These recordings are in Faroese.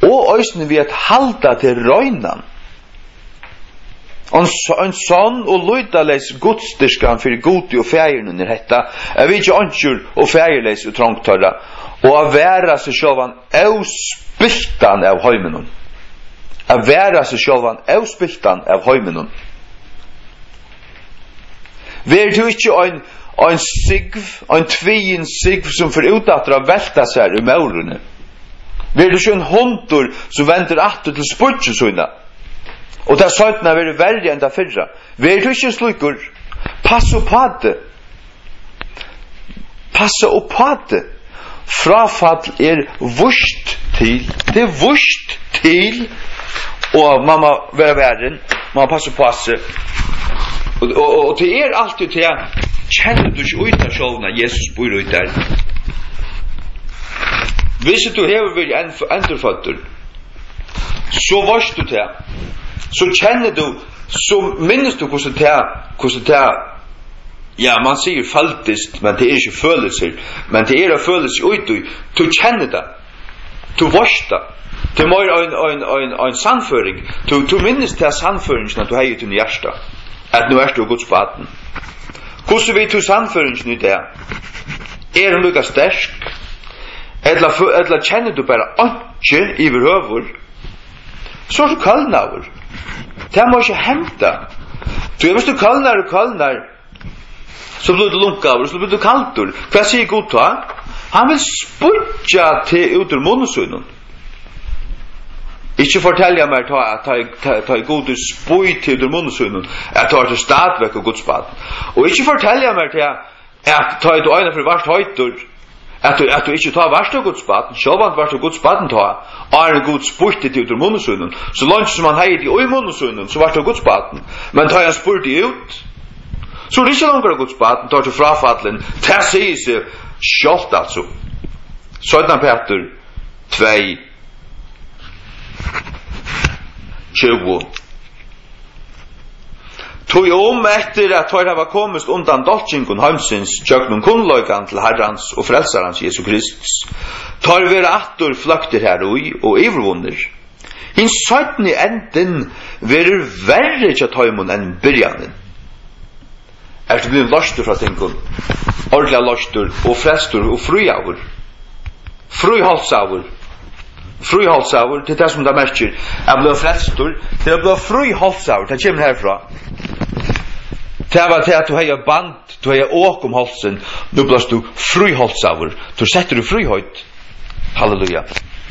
og øysene vi at halda til røynan. En sånn og løydaleis godstyrskan fyrir godi og fægirn under hetta, vi ikke ønsker og fægirleis og trangtøra, og a vera seg sjálvan auspiltan av heiminum. A vera seg sjálvan auspiltan av heiminum. Ver du ikke ein sigv, ein tvien sigv som fyrir utatra velta seg i maurene. Ver du ikke en hundur som venter atter til spurtsesuna. Og det søytene vil verre enn det fyrra. Vi du ikke slukker. Pass på det. Passa på det. Frafall vurst til. Det vurst til. Og man må være verden. Man må passe på seg. Og det alltid til at kjenner du ikke ut av sjålene Jesus bor ut der. Hvis du hever vil endurføtter, så varst du til. Så kjenner du, så minnes du hvordan det ja, man sier faltist, men det ikke følelser, men det følelser ut, du kjenner det, du varst det, det er en sannføring, du minnes det sannføringen at du har gitt din hjärsta, at nu du Guds baden. Hvordan vet du sannføringen i det? Hun lukka sterk? Eller kjenner du bare ikke i høver? Så du kallnaver. Det må ikke hente. Hvis du kallnar, så blir du lunkaver, så blir du kaltur. Hva sier Gud da? Han vil spudja til ut ur munnesunnen. Ikke fortelle meg ta i Gud spud til ut ur munnesunnen, at ta til stadvekk og Gudsbad. Og ikke fortelle meg til at ta i øyne for varst høytur, at du ikke tar varst av Gudsbaden, sjåvant varst av Gudsbaden er Gud spurte til ut ur munnesunnen, så langt som han heier i munnesunnen, så varst av Gudsbaden, men tar han spurte ut, så er det ikke langer av Gudsbaden, tar til frafallen, det sier seg sjålt altså. 17 Peter 2, 20. Tog etter at tar hava komist undan dolkingun heimsins tjöknum kunnløygan til Herrans og Frelsarans Jesus Kristus. Tar vera attur fløkter her og ivervunner. Hinn søytni enden verir verre tja tøymun enn byrjanen. Du blivin lostur fra tingun, ordelig lostur og frestur og frujavur. Frujhalsavur, til det som det merker. Jeg ble frestur, til jeg ble frujhalsavur, det kommer herfra. Det var til at du har band, du har åk om halsen, nå blir du frujhalsavur, du setter du frujhøyt. Halleluja.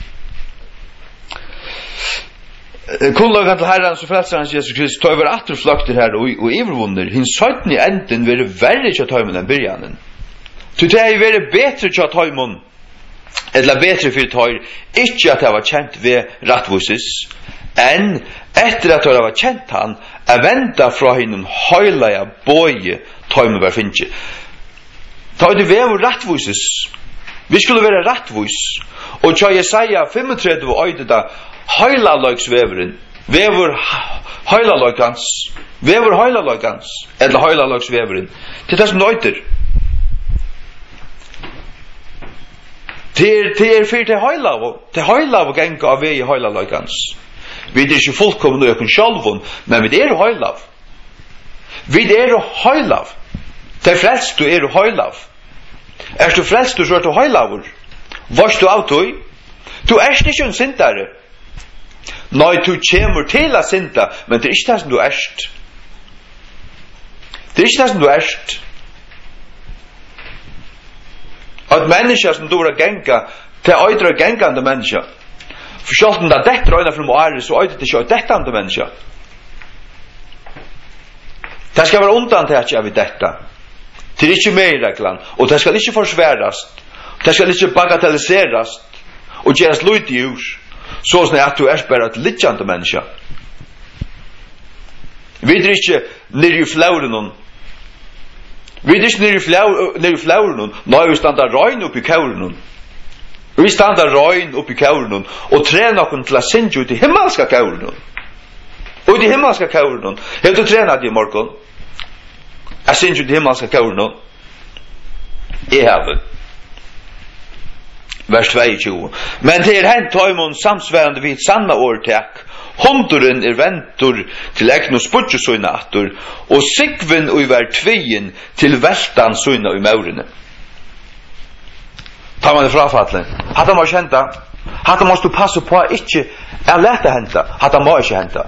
Kunnlagan til Herrans og Frelsarans Jesus Kristus, tog over atter fløkter her og ivervunner, hinn søytni enden vil verre tja tøymun enn byrjanen. Til det er være betre tja tøymun, eller betre fyrir tøyr, ikkje at det var kjent ved rattvusis, enn etter at det var kjent han, venda fra hinnen høylaja bøye tøymun var finnje. Ta det ved rattvusis, vi skulle være rattvus, og tja Jesaja 35 og øyde da, høylaløgsveveren, vever høylaløgans, eller høylaløgsveveren, til det som nøyter. Det fyrir til høylav og genga av vei i høylaløgans. Vi er ikke fullkomne økken sjálfun, men vi er høylav. Vi er høylav. Det er frelst du er høylav. Er du frelst du så er du høylavur. Varst du av tog? Du er ikke en syndare. Nei, du kommer til å synda, men det er ikke det som du erst. Det er ikke det som du erst. Et menneske som du er genga, det er øydre gengande menneske. For selv om det er dette øyne fra Moare, så øyde det ikke dette andre menneske. Det skal være undantatt av dette. Det er ikke med i reglene, og det skal ikke forsværast. Det skal ikke bagatelliserast, og gjøres lyd i ur. Så sånn at du er bare et lidjande menneske. Vi er ikke nere i flauren. Vi er ikke nere i flauren. Nå vi standa røyn oppi kauren. Vi standa røyn oppi kauren og trena oss til å synge ut i himmelska kauren. Og i himmelska kauren. Har du trenat i morgon? Jeg synge ut i himmelska kauren. Jeg har det. vers 22. Men det hent taimon samsværande vid sanna årtek. Hunduren ventur til egn og spudje søyna attur, og sigven uiver tvien til veltan søyna ui maurene. Tar man det frafatlen. Hatta må ikke henta. Hatta måste du passa på ikke er leta henta. Hatta må ikke henta.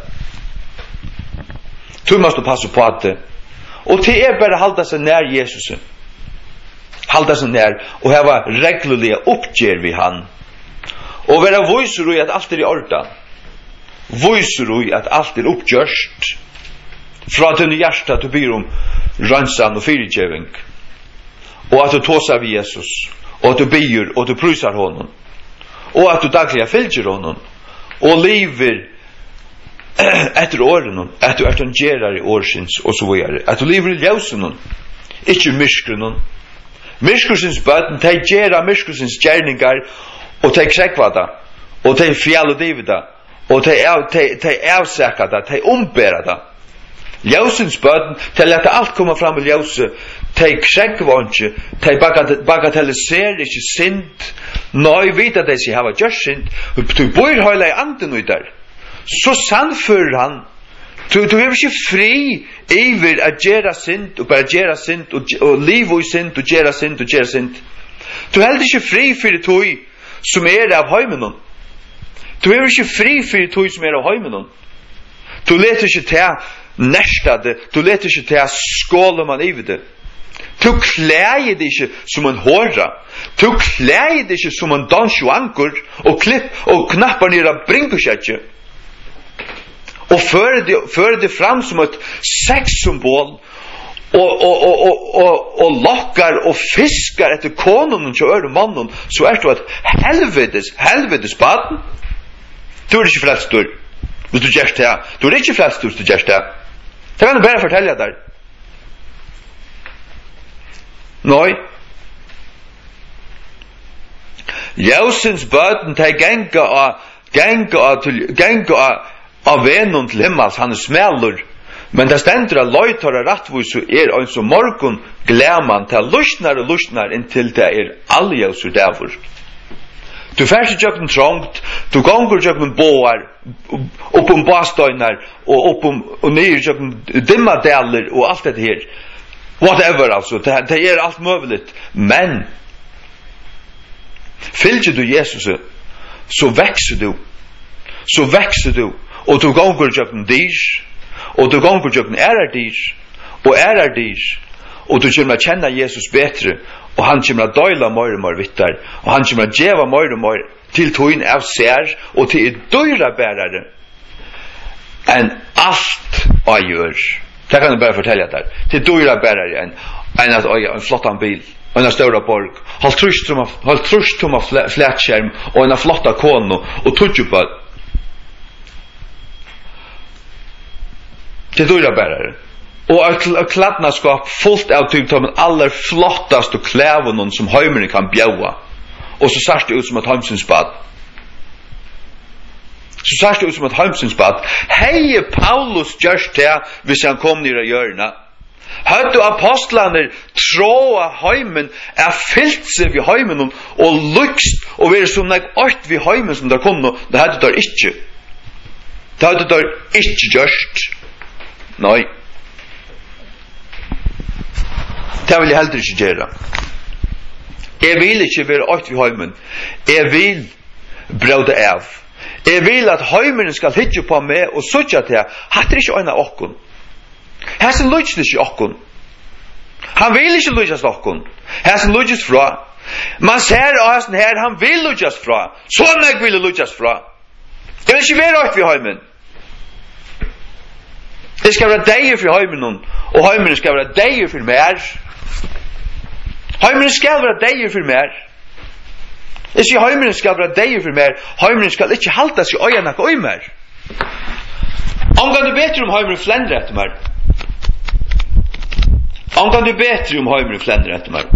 Du måste du passa på det. Og til bare halda seg nær Jesus. Halda seg nær og hava reglulige oppgjer vi han. Og vera voiser i at alt i ordan. Voiser i at alt oppgjørst. Fra denne hjärsta du byr ransan og fyrirgjeving. Og at du tåsar vi Jesus. Og at du byr og du prysar honom. Og at du dagliga fylgjer honom. Og lever etter åren, at du en gerar i årsins og så vidare. At du lever i ljausen, ikke myskren. Myskresins bøten, de gera myskresins gjerningar, og de krekvada, og de fjall og divida, og de avsekada, de umbera. Ljósins bøten, de leta alt koma fram i ljóse, de krekvonje, de bagatelliserer ikke synd, nøy vita de seg hava gjør synd, du bor høyla i anden ut der. Så sannfører han. Du er ikke fri iver at gjera synd og bare gjera synd og liv i synd og gjera synd og gjera synd. Du er heller ikke fri for det tog som av heimenon. Du er ikke fri for det tog som av heimenon. Du leter ikke til nærstade, du leter ikke til skåle man iver det. Du klæger det ikke som en håra. Du klæger det ikke som en Don Juankur og knappar ned av brinkusjetje. Og fører det fram som et sexsymbol og lokkar og fiskar etter konen til øre mannen, så er det et helvetes baden. Du er ikke frelst du hvis du gjørst det. Du er ikke frelst hvis du gjørst det. Det kan du bare fortelle deg. Nei. Ljósins baden de genga av venon til himmels, han smelur, men det stendur at løytar rattvisu en som morgun gleman til lusnar og lusnar inntil det alljøsur devur. Du færst i jøkken trångt, du gongur jøkken boar, bastøynar, og nir jøkken dimmadeller, og alt dette her. Whatever, altså, det alt møveligt. Men, fylgjer du Jesus, så vekser du, og du gongur jøkken dyr, og du gongur jøkken dyr, og du kommer kjenna Jesus betre, og han kommer døyla mer vittar, og han kommer djeva mer til tøyn av ser, og til døyra bærare, enn alt jeg gjør. Det kan jeg bare fortelle deg. Til døyra bærare enn at jeg en flottan bil, og en større borg, halvtrust tomma flætskjerm, og en flotta kone, og tudjubad. Til døyra bærare. Og et kladnaskap fullt av tygtommen aller flottaste klævenen som heimene kan bjaua. Og så sørst det ut som et heimsinsbad. Hei Paulus gjørst det hvis han kom nere i hjørna. Høyde apostlene tråa heimen fyllt seg ved heimen og lykst og være som nek art ved heimen som det kunne. Det hadde der ikke. Det hadde der ikke gjørst. Nei. Det vil jeg heller ikke gjøre. Jeg vil ikke være art ved heimen. Jeg vil brøde av. Jeg vil at heimen skal hitje på meg og sutja til hatt ikke øyne okkun. Hæsen lujts ikke okkun. Han vil ikke lujts okkun. Hæsen lujts fra. Man ser hæsen her, han vil lujts fra. Sånn jeg vil lujts fra. Jeg vil ikke være art ved heimen. Det skal være deg for heimen, og heimen skal være deg for mer. Heimen skal være deg for mer. Jeg sier heimen skal være deg for mer. Heimen skal ikke halta seg øya nok øy mer. Omgang du betre heimen flender etter meg. Omgang du betre heimen flender etter meg.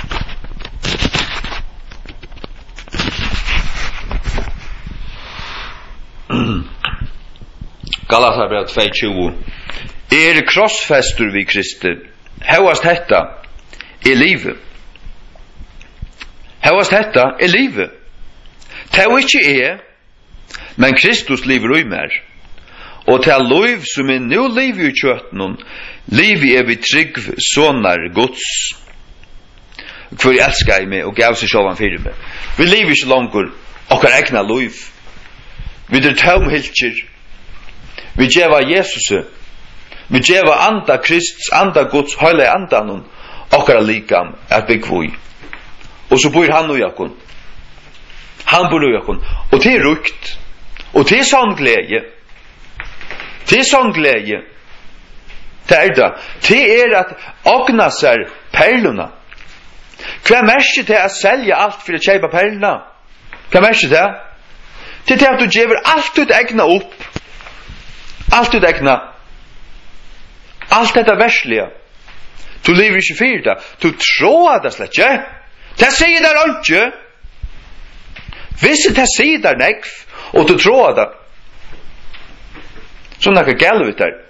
Galaterbrevet 2:20. Krossfestur vi Kristi. Hevast hetta livet. Hevast detta livet. Det ikke men Kristus lever i mer. Og til liv som nu lever i kjøtten, livet vi trygg sånner Guds. For jeg elsker meg og gav seg sjåvan fyrir meg. Vi lever ikke langer okkar egna liv. Vi tomhiltjer. Vi djeva Jesus. Vi djeva anda Krists, anda Guds, høyla andan okkar likam at byggvui. Og så bor han i okkon. Han bor i okkon. Og det rukt. Og det sånn glede. Det sånn glede. Det det. Det at ogna seg perluna. Hva merker til å selge alt for å kjøpe perluna? Hva merker til? Det at du gjever alt ut egna opp. Alt ut egna. Alt dette verslige. Du lever ikke fyrir det. Du tror det slett ikke. Det sier der ikke. Hvis det sier der nekv, og du tror det, så er det gale ut der.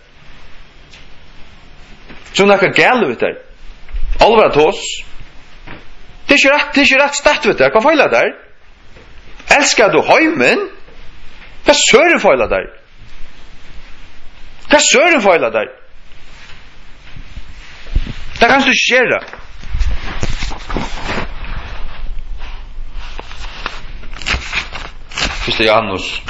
Så er det gale ut der. Alvara til oss. Det er ikke rett stett ut der. Hva feiler der? Elskar du heimen? Hva søren feiler der? Hva søren feiler der? Det kan du ikke gjøre. Første Janus.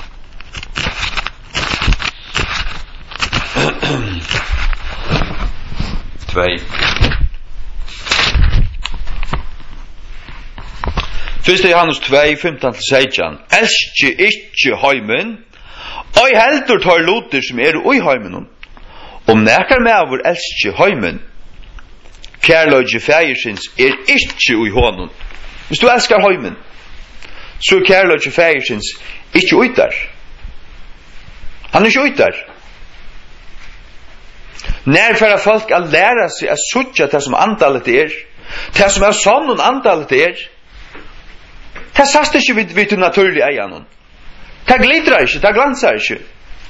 Første Johannes 2, 15-16. Elskje ikke heimen, og heldur tar loter som ui heimen. Om nekar med vår elskje heimen, kærløgje fægersins ikke ui hånden. Hvis du elskar heimen, så kærløgje fægersins ikke ui der. Han ikke ui der. När för folk att lära sig att söka det som antalet det som sånn och antalet det sast inte vid naturliga ägarna. Det glittrar inte, det glansar inte.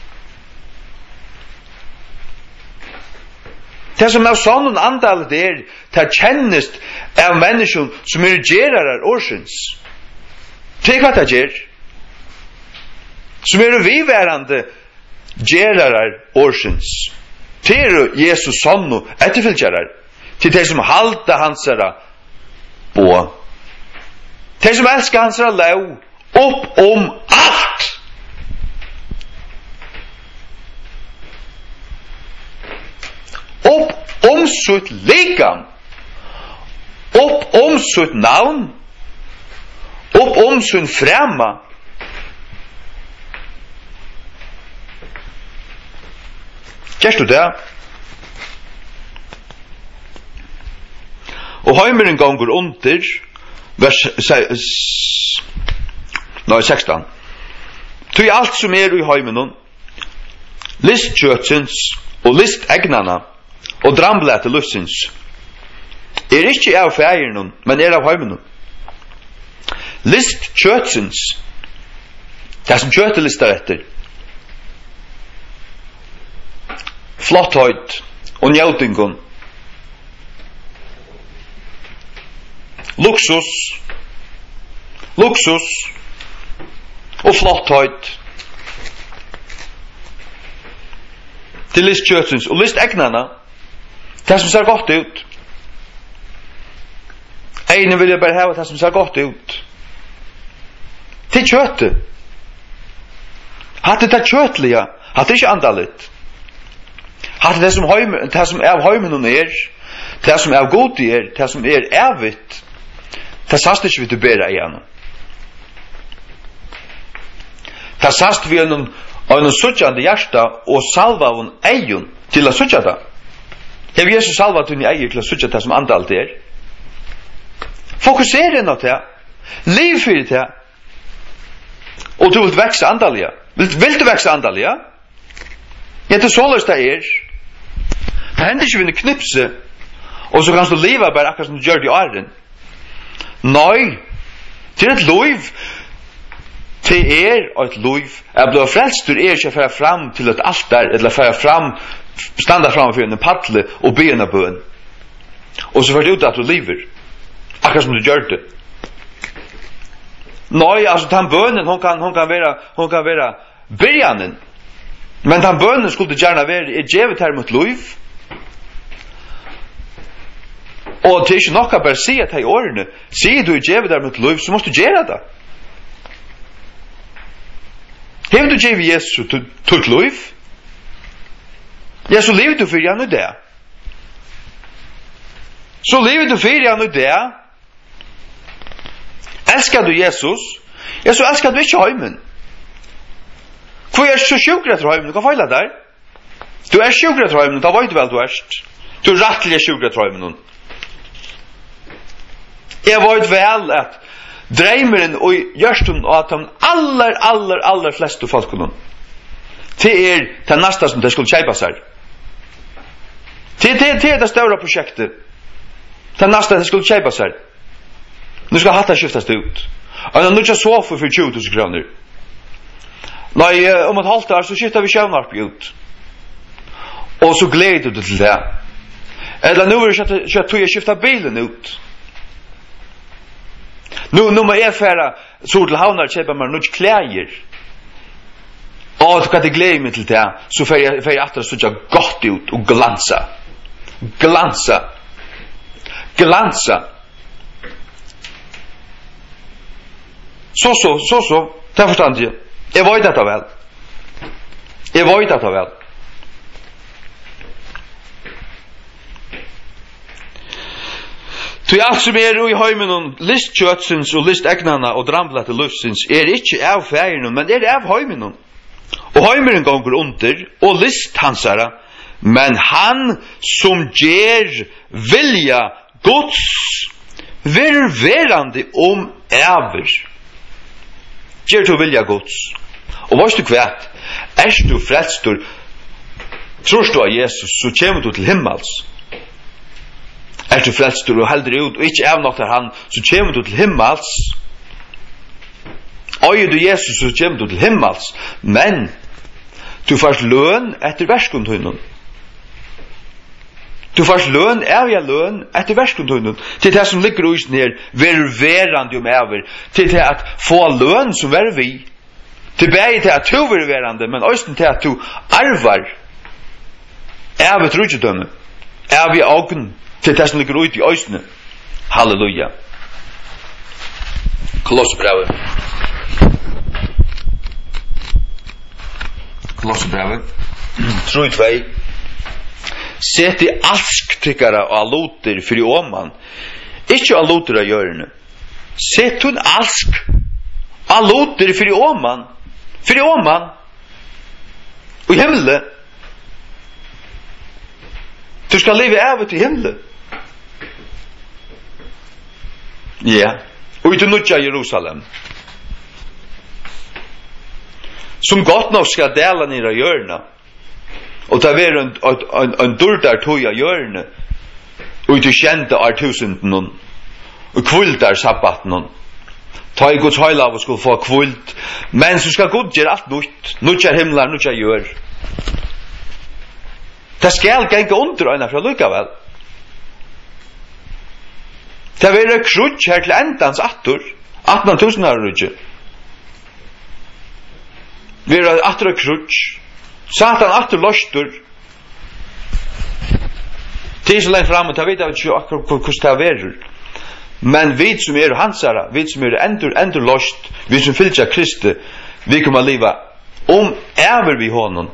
Det som sånn och antalet det kännes av människor som gerar årsins. Det vad det ger. Som vivärande gerar årsins. Til Jesus sånn og etterfylgjerar til de som halda hansara på de som elskar hansara lov opp alt opp sitt likam opp sitt navn opp sin frema Kjærst du det? Og heimeren gonger under vers 16. Tui alt som i heimenen list kjøtsins og list egnana og dramblete lussins ikke av fægeren men av heimenen. List kjøtsins det som kjøtet lister etter flottheit og njautingun luksus og flottheit til list kjøtsins og list egnana det som ser godt ut ene vil jeg bare hava det som ser godt ut til kjøttet hatt det kjøtliga hatt det ikke andalit hatt det som av heimen det som av god det som evigt det sast ikke vi til bedre igjen det sast vi en suttjande hjärsta og salva av en egen til å suttja det hef Jesus salva til en egen til å suttja det som andalt fokusere inn av det liv fyrir det og du vil vekse andalja vil du vekse andalja det så løst det det hender ikke vi knipse og så kan du leva bare akkurat som du gjør det i åren nei til et liv til et liv jeg blir frelst du ikke færa fram til et altar eller færa fram standa fram for en paddle og be en bøn og så får du ut at du lever akkurat som du gjør det Nej, alltså den bönen hon kan vara början. Men den bönen skulle gärna vara givet här mot liv. Och det är inte nog att bara säga till årene. Säger du givet här mot liv så måste du göra det. Har du givet Jesus till liv? Ja, så lever du för han det. Så lever du för han det. Älskar du Jesus? Ja, så älskar du inte heimen. Hvor er så sjukret til heimen? Hva feiler der? Du er sjukret til heimen, da vet du vel du er. Du er rettelig sjukret til heimen. Jeg vet vel at dreimeren og gjørsten og at de aller fleste folkene til det neste som de skulle kjeipa seg. Til det større prosjektet. Det neste de skulle kjeipa seg. Nu skal hatta skiftas ut. Og nå ikke så for 20.000 kroner. Nei, om et halvt år så skiftar vi kjøvnarp ut. Og så gleder du til det. Eller nå er det ikke at jeg skiftar bilen ut. Nå må jeg fære så til havnar kjøpa meg noe klæger. Og så kan jeg glede meg til det. Så får jeg etter så ikke godt ut og glansa. Glansa. Så. Det forstand jeg. Jeg vet dette vel. Så alt som i heimen om listkjøtsins og listegnana og drambla til luftsins ikke av færgen, men av heimen. Og heimeren gonger under, og listhansara, men han som ger vilja Guds verande ever. Ger du vilja Guds. Og varst du kvært, du frelstur, trorst du av Jesus, så kommer du til himmels. Du frelstur og heldur ut, og ikke avnoktar han, så kommer du til himmels. Øyer du Jesus, så kommer du til himmels. Men, du får løn etter verskundhøynen. Du får løn, løn etter verskundhøynen. Til det som ligger ut ned, verande om over. Til det at få løn som vi. Tilbake til at du verande, men også til at du arvar. Vi trudjedømme. Vi augen. Til det som ligger ut i øysene. Halleluja. Kolosserbrevet. Kolosserbrevet. 3:2. Sett i asktykkara og aluter fri åman. Ikke aluter av hjørne. Sett hun ask. Aluter fri åman. Fri åman. Og himmelen. Du skal leve av til himmelen. Ja. Og i det nødja Jerusalem. Som godt nok skal dela nere av hjørne. Og det var en dårdar tog av hjørne. Og i det kjente artusenden. Og kvultar sabbaten. Ta i Guds høylav og skulle få kvult. Men så skal Gud gjøre alt nytt. Nødja himlar, nødja gjør. Det skal genge under øyne fra lykkevel. Det vil være krutsk her til endans attor. 18.000 har du ikke. Vi er attor krutsk. Satan attor løstur. Tid så lengt fram, og jeg vet ikke akkurat hvordan det er. Men vi som hansara, vi som endur løst, vi som fylgja Kristi, vi kommer liva ever vi honom.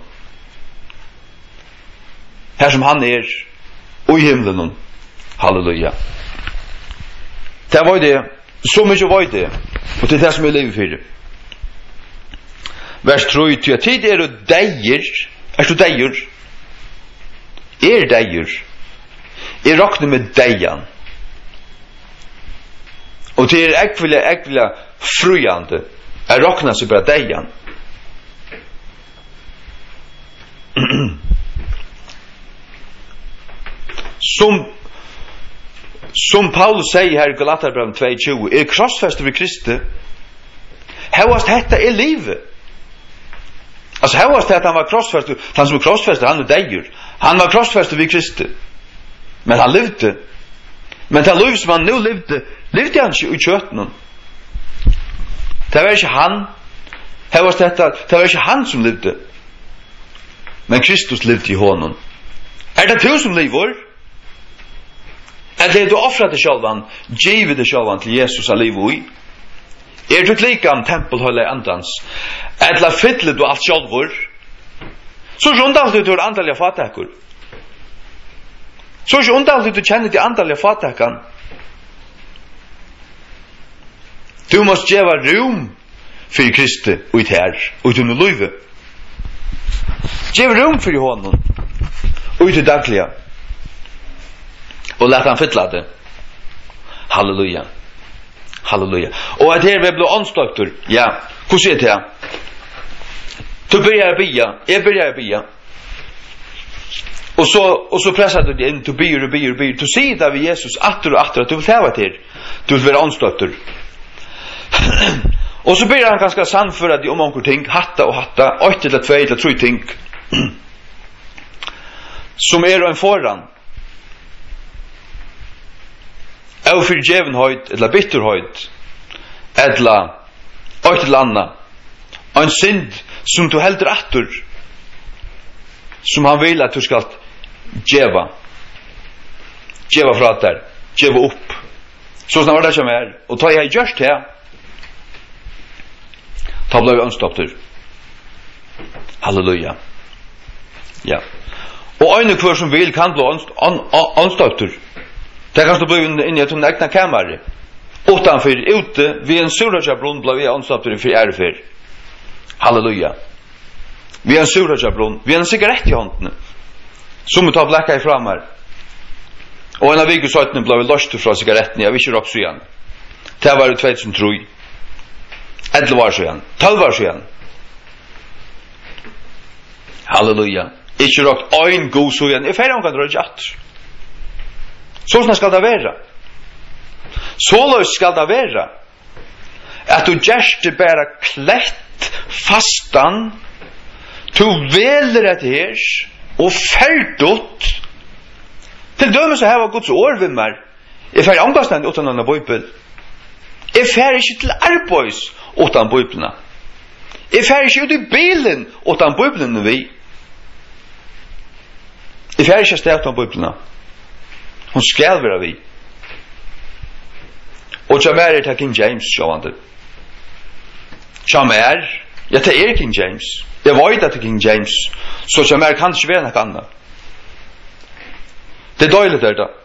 Her som han og i himmelen. Halleluja. Det var det. Så mye var det. Og det er det som lever for. Vers 3. Tid du deier. Du deier? Deier. Jeg råkner med deian. Og det ekvile frujande. Jeg råkner seg bare deian. Som Paulus sier her i Galaterbrevet 2:20, krossfester ved Kristi. Hevast detta livet. Altså hevast detta han var krossfester, han som krossfester, han deier. Han var krossfester ved Kristi. Men han levde. Men det liv som han nu levde han ikke i kjøtten. Det var ikke han. Det var ikke han som levde. Men Kristus levde i honom. Det du som lever? Det du offrar til sjálvan, giver det sjálvan til Jesus av livet i? Du lika om tempelhøyla andans? Eller fyller du alt sjálvur? Så er ikke alltid du har andaliga fatakkur. Så er ikke alltid du kjenner til andaliga fatakkan. Du måst gjeva rum for Kristi og i ter, og i tunne løyve. Gjev rum for honom, og i til dagliga. Og let han fylla det. Halleluja. Halleluja. Og at her vi blir åndsdoktor, ja, hvordan er det? Du börjar bia, jag börjar bia. Och så pressar du dig in, du ber. Du säger där vid Jesus, atter och atter, att du vill häva till. Du vill vara anstötter. Och så börjar han ganska sannföra dig om onkur ting, hatta, 8 eller 2 eller 3 ting. Som är en foran. Av förgävenhet eller bitterhet. Eller 8 eller anna. En synd som du heldur attur. Som han vill att du skal geva fra der, geva upp. Så snart det som är. Och ta jag just det. Ta blev unstoppter. Halleluja. Ja. Och en kvar som vill kan bli unstoppter. Det kan du bli in i ett egna kammare. Utanför ute vid en surrajabrunn blev vi unstoppter för ärfer. Halleluja. Vi har en surrajabrunn. Vi har en cigarett i hånden. Som vi tar blacka ifram här. Och en av vikesöjtene blev vi lost från cigaretten. Jag vill inte råk så igen. Det var det 2003. 11 år sedan. 12 år sedan. Halleluja. Ikke råk ein god så igen. Jag färger om kan dra jatt. Så skal det være. Så skal det være. At du gjerste bare klett fastan. Du veler et her. Og ferdot. Til dømes å hava Guds år ved meg. Jeg færger omgangsnend utan denne bøybel. Jeg færger ikke til arbeids utan bøybelene. Jeg færger ikke ut i bilen utan bøybelene vi. Jeg færger ikke sted utan bøybelene. Hun skal være vi. Og så mer til King James, sjåvande. Så mer, ja, til King James. Jeg vet at King James, så mer kan ikke være noe annet. Det døylig der da.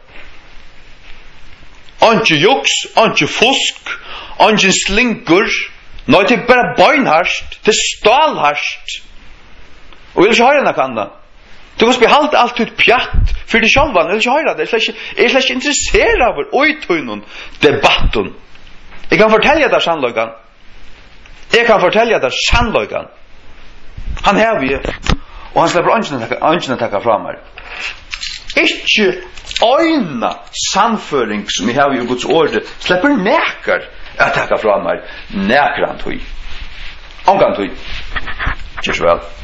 Anki juks, anki fusk, anki slinkur. Nei, det bare bøynharst, det stalharst. Og vil ikke høre noe annet. Du kan behalde alt ut pjatt for de sjálvan, jeg vil ikke høre det. Jeg er slett ikke interessert av oitøynen debatten. Jeg kan fortelle deg sannløygan. Han har vi, og han slipper ønskene takka fra meg. Ikke øyna sannføring som jeg har i Guds ord, slipper nekar at takka fra meg. Nekar han tøy. Omgang tøy. Kjørs vel.